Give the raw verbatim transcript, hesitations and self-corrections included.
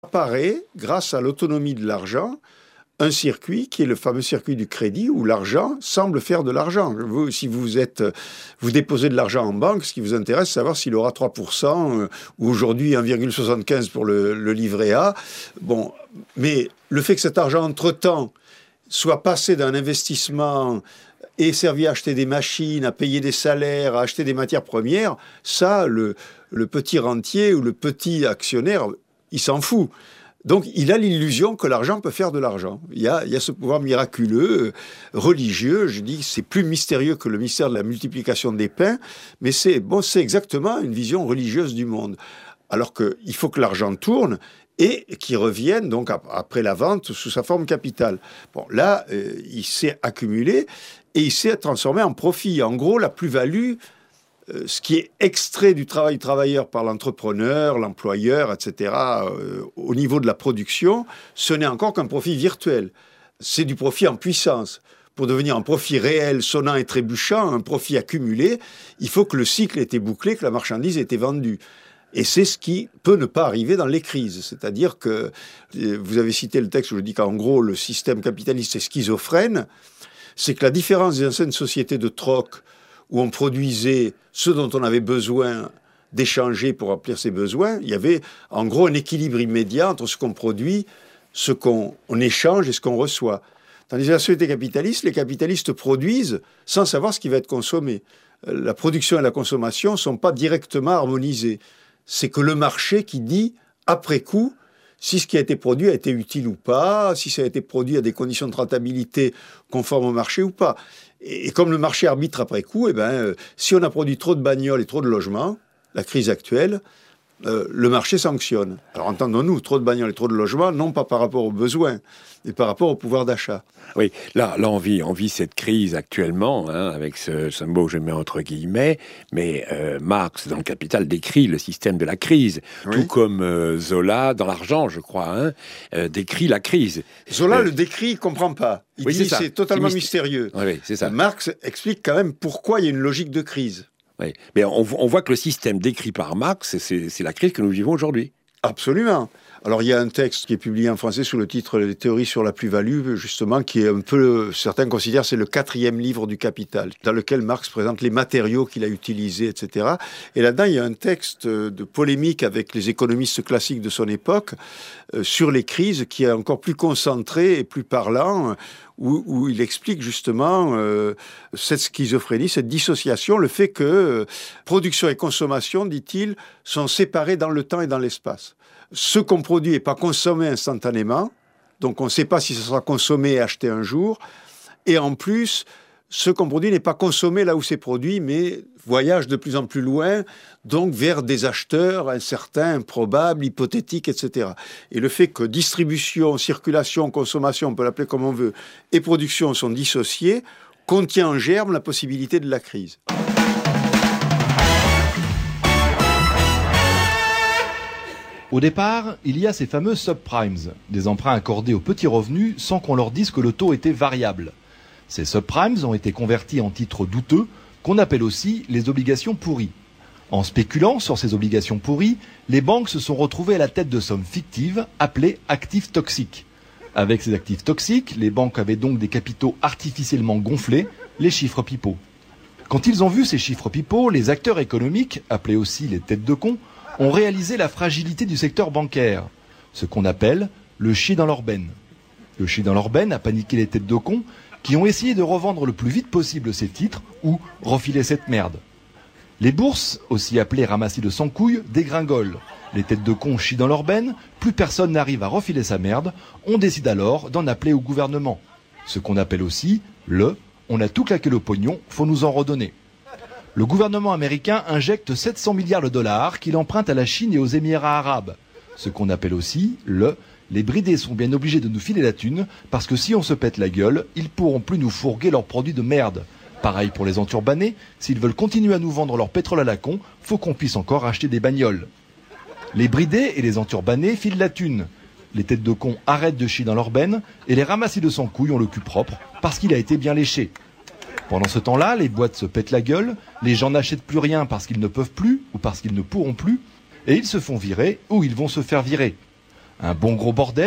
Apparaît, grâce à l'autonomie de l'argent, un circuit qui est le fameux circuit du crédit où l'argent semble faire de l'argent. Vous, si vous êtes, vous déposez de l'argent en banque, ce qui vous intéresse, c'est savoir s'il aura trois pour cent euh, ou aujourd'hui un virgule soixante-quinze pour le, le livret A. Bon, mais le fait que cet argent, entre-temps, soit passé d'un investissement et servi à acheter des machines, à payer des salaires, à acheter des matières premières, ça, le, le petit rentier ou le petit actionnaire, il s'en fout. Donc, il a l'illusion que l'argent peut faire de l'argent. Il y a, il y a ce pouvoir miraculeux, euh, religieux. Je dis, c'est plus mystérieux que le mystère de la multiplication des pains, mais c'est bon, c'est exactement une vision religieuse du monde. Alors qu'il faut que l'argent tourne et qu'il revienne donc après la vente sous sa forme capitale. Bon, là, euh, il s'est accumulé et il s'est transformé en profit. En gros, la plus-value, euh, ce qui est extrait du travail travailleur par l'entrepreneur, l'employeur, et cetera, euh, au niveau de la production, ce n'est encore qu'un profit virtuel. C'est du profit en puissance. Pour devenir un profit réel, sonnant et trébuchant, un profit accumulé, il faut que le cycle ait été bouclé, que la marchandise ait été vendue. Et c'est ce qui peut ne pas arriver dans les crises. C'est-à-dire que, vous avez cité le texte où je dis qu'en gros, le système capitaliste est schizophrène. C'est que la différence des anciennes sociétés de troc, où on produisait ce dont on avait besoin d'échanger pour remplir ses besoins, il y avait en gros un équilibre immédiat entre ce qu'on produit, ce qu'on on échange et ce qu'on reçoit. Tandis que la société capitaliste, les capitalistes produisent sans savoir ce qui va être consommé. La production et la consommation ne sont pas directement harmonisées. C'est que le marché qui dit, après coup, si ce qui a été produit a été utile ou pas, si ça a été produit à des conditions de rentabilité conformes au marché ou pas. Et, et comme le marché arbitre après coup, eh ben, euh, si on a produit trop de bagnoles et trop de logements, la crise actuelle, euh, le marché sanctionne. Alors entendons-nous, trop de bagnoles et trop de logements, non pas par rapport aux besoins, mais par rapport au pouvoir d'achat. Oui, là, là on, vit, on vit cette crise actuellement, hein, avec ce, ce mot que je mets entre guillemets, mais euh, Marx, dans le Capital, décrit le système de la crise, oui. Tout comme euh, Zola, dans l'Argent, je crois, hein, euh, décrit la crise. Zola euh, le décrit, il ne comprend pas. Il oui, dit c'est, c'est totalement c'est mystérieux. Oui, c'est ça. Marx explique quand même pourquoi il y a une logique de crise. Oui. Mais on, on voit que le système décrit par Marx, c'est, c'est la crise que nous vivons aujourd'hui. Absolument. Alors, il y a un texte qui est publié en français sous le titre « Les théories sur la plus-value », justement, qui est un peu, certains considèrent, c'est le quatrième livre du Capital, dans lequel Marx présente les matériaux qu'il a utilisés, et cetera. Et là-dedans, il y a un texte de polémique avec les économistes classiques de son époque euh, sur les crises qui est encore plus concentré et plus parlant, où, où il explique justement euh, cette schizophrénie, cette dissociation, le fait que euh, production et consommation, dit-il, sont séparés dans le temps et dans l'espace. Ce qu'on produit n'est pas consommé instantanément, donc on ne sait pas si ça sera consommé et acheté un jour. Et en plus, ce qu'on produit n'est pas consommé là où c'est produit, mais voyage de plus en plus loin, donc vers des acheteurs incertains, improbables, hypothétiques, et cetera. Et le fait que distribution, circulation, consommation, on peut l'appeler comme on veut, et production sont dissociés, contient en germe la possibilité de la crise. Au départ, il y a ces fameux subprimes, des emprunts accordés aux petits revenus sans qu'on leur dise que le taux était variable. Ces subprimes ont été convertis en titres douteux, qu'on appelle aussi les obligations pourries. En spéculant sur ces obligations pourries, les banques se sont retrouvées à la tête de sommes fictives appelées actifs toxiques. Avec ces actifs toxiques, les banques avaient donc des capitaux artificiellement gonflés, les chiffres pipeaux. Quand ils ont vu ces chiffres pipeaux, les acteurs économiques, appelés aussi les têtes de con, ont réalisé la fragilité du secteur bancaire, ce qu'on appelle le chi dans leur benne. Le chi dans leur benne a paniqué les têtes de cons qui ont essayé de revendre le plus vite possible ces titres ou refiler cette merde. Les bourses, aussi appelées ramassis de sans couilles, dégringolent. Les têtes de cons chient dans leur benne, plus personne n'arrive à refiler sa merde, on décide alors d'en appeler au gouvernement. Ce qu'on appelle aussi le « on a tout claqué le pognon, faut nous en redonner ». Le gouvernement américain injecte sept cents milliards de dollars qu'il emprunte à la Chine et aux Émirats arabes. Ce qu'on appelle aussi le « les bridés sont bien obligés de nous filer la thune parce que si on se pète la gueule, ils pourront plus nous fourguer leurs produits de merde. Pareil pour les enturbanés, s'ils veulent continuer à nous vendre leur pétrole à la con, faut qu'on puisse encore acheter des bagnoles. » Les bridés et les enturbanés filent la thune. Les têtes de cons arrêtent de chier dans leur benne et les ramassis de sans couilles ont le cul propre parce qu'il a été bien léché. Pendant ce temps-là, les boîtes se pètent la gueule, les gens n'achètent plus rien parce qu'ils ne peuvent plus ou parce qu'ils ne pourront plus, et ils se font virer ou ils vont se faire virer. Un bon gros bordel.